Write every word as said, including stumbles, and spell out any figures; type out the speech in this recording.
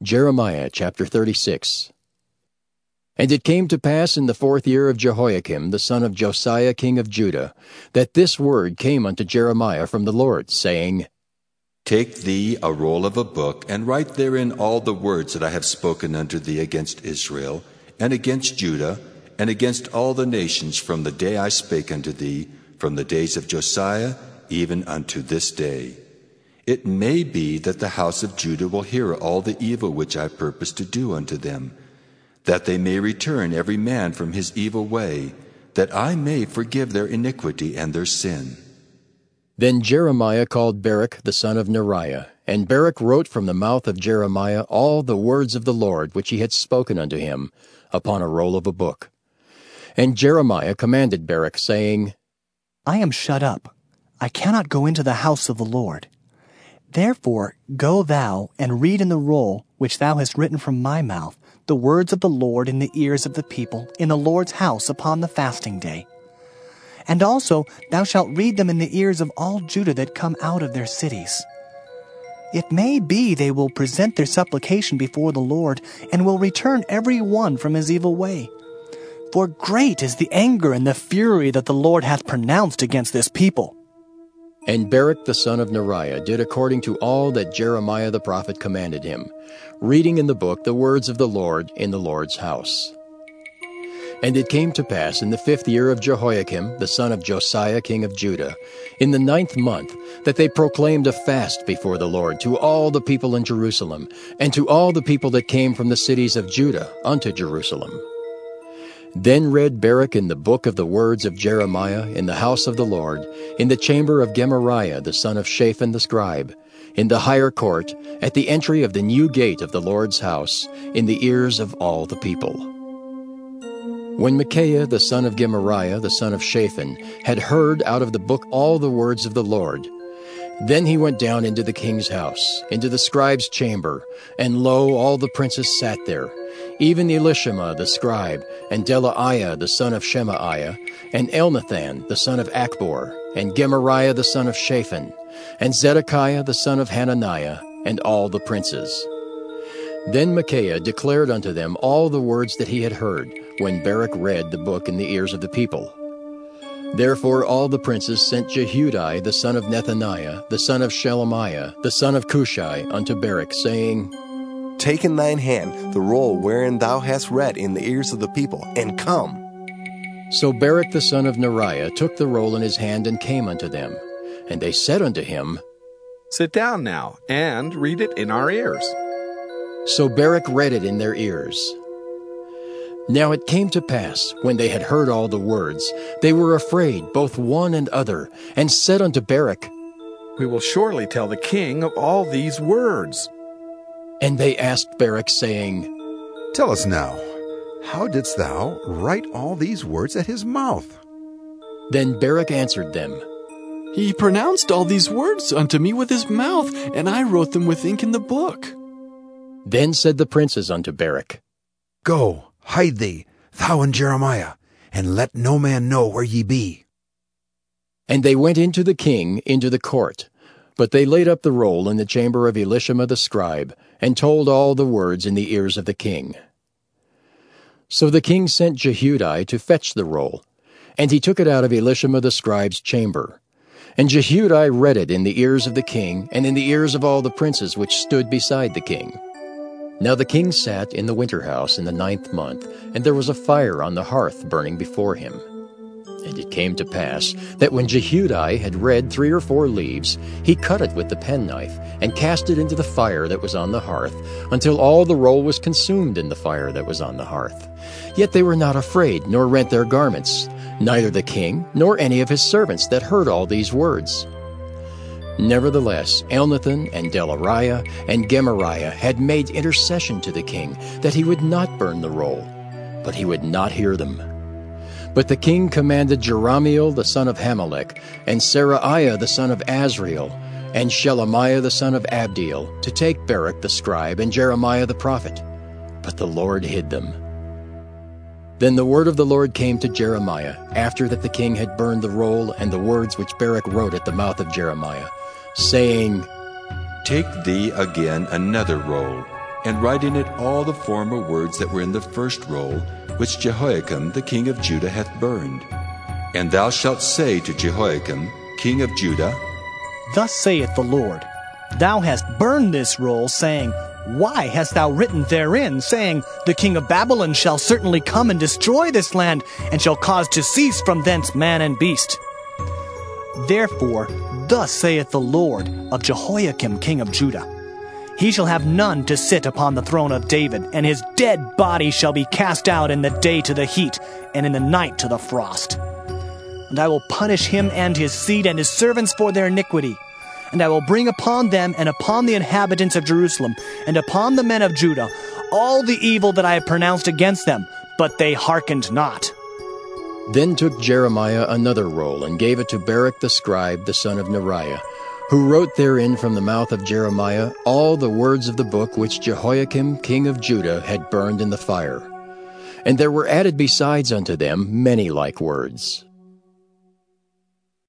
Jeremiah chapter thirty-six. And it came to pass in the fourth year of Jehoiakim the son of Josiah king of Judah, that this word came unto Jeremiah from the Lord, saying, Take thee a roll of a book, and write therein all the words that I have spoken unto thee against Israel, and against Judah, and against all the nations from the day I spake unto thee, from the days of Josiah, even unto this day. It may be that the house of Judah will hear all the evil which I purpose to do unto them, that they may return every man from his evil way, that I may forgive their iniquity and their sin. Then Jeremiah called Baruch the son of Neriah, and Baruch wrote from the mouth of Jeremiah all the words of the Lord which he had spoken unto him, upon a roll of a book. And Jeremiah commanded Baruch, saying, I am shut up. I cannot go into the house of the Lord. Therefore go thou and read in the roll which thou hast written from my mouth the words of the Lord in the ears of the people in the Lord's house upon the fasting day. And also thou shalt read them in the ears of all Judah that come out of their cities. It may be they will present their supplication before the Lord, and will return every one from his evil way. For great is the anger and the fury that the Lord hath pronounced against this people. And Baruch the son of Neriah did according to all that Jeremiah the prophet commanded him, reading in the book the words of the Lord in the Lord's house. And it came to pass in the fifth year of Jehoiakim the son of Josiah king of Judah, in the ninth month, that they proclaimed a fast before the Lord to all the people in Jerusalem, and to all the people that came from the cities of Judah unto Jerusalem. Then read Baruch in the book of the words of Jeremiah in the house of the Lord, in the chamber of Gemariah the son of Shaphan the scribe, in the higher court, at the entry of the new gate of the Lord's house, in the ears of all the people. When Micaiah the son of Gemariah the son of Shaphan had heard out of the book all the words of the Lord, then he went down into the king's house, into the scribe's chamber, and lo, all the princes sat there, even Elishama the scribe, and Delaiah the son of Shemaiah, and Elnathan the son of Achbor, and Gemariah the son of Shaphan, and Zedekiah the son of Hananiah, and all the princes. Then Micaiah declared unto them all the words that he had heard, when Baruch read the book in the ears of the people. Therefore all the princes sent Jehudi the son of Nethaniah, the son of Shelemiah, the son of Cushai, unto Baruch, saying, Take in thine hand the roll wherein thou hast read in the ears of the people, and come. So Baruch the son of Neriah took the roll in his hand, and came unto them. And they said unto him, Sit down now, and read it in our ears. So Baruch read it in their ears. Now it came to pass, when they had heard all the words, they were afraid, both one and other, and said unto Baruch, We will surely tell the king of all these words. And they asked Baruch, saying, Tell us now, how didst thou write all these words at his mouth? Then Baruch answered them, He pronounced all these words unto me with his mouth, and I wrote them with ink in the book. Then said the princes unto Baruch, Go, hide thee, thou and Jeremiah, and let no man know where ye be. And they went into the king into the court, but they laid up the roll in the chamber of Elishama the scribe, and told all the words in the ears of the king. So the king sent Jehudi to fetch the roll, and he took it out of Elishama the scribe's chamber. And Jehudi read it in the ears of the king, and in the ears of all the princes which stood beside the king. Now the king sat in the winter house in the ninth month, and there was a fire on the hearth burning before him. And it came to pass that when Jehudi had read three or four leaves, he cut it with the penknife, and cast it into the fire that was on the hearth, until all the roll was consumed in the fire that was on the hearth. Yet they were not afraid, nor rent their garments, neither the king, nor any of his servants that heard all these words. Nevertheless, Elnathan and Delaiah and Gemariah had made intercession to the king, that he would not burn the roll, but he would not hear them. But the king commanded Jerahmeel the son of Hamelech, and Seraiah the son of Azriel, and Shelemiah the son of Abdiel, to take Baruch the scribe and Jeremiah the prophet. But the Lord hid them. Then the word of the Lord came to Jeremiah, after that the king had burned the roll and the words which Baruch wrote at the mouth of Jeremiah, saying, Take thee again another roll, and write in it all the former words that were in the first roll, which Jehoiakim the king of Judah hath burned. And thou shalt say to Jehoiakim, king of Judah, Thus saith the Lord, Thou hast burned this roll, saying, Why hast thou written therein, saying, The king of Babylon shall certainly come and destroy this land, and shall cause to cease from thence man and beast? Therefore, thus saith the Lord of Jehoiakim king of Judah, He shall have none to sit upon the throne of David, and his dead body shall be cast out in the day to the heat, and in the night to the frost. And I will punish him and his seed and his servants for their iniquity. And I will bring upon them and upon the inhabitants of Jerusalem and upon the men of Judah all the evil that I have pronounced against them, but they hearkened not. Then took Jeremiah another roll, and gave it to Baruch the scribe, the son of Neriah, who wrote therein from the mouth of Jeremiah all the words of the book which Jehoiakim king of Judah had burned in the fire. And there were added besides unto them many like words.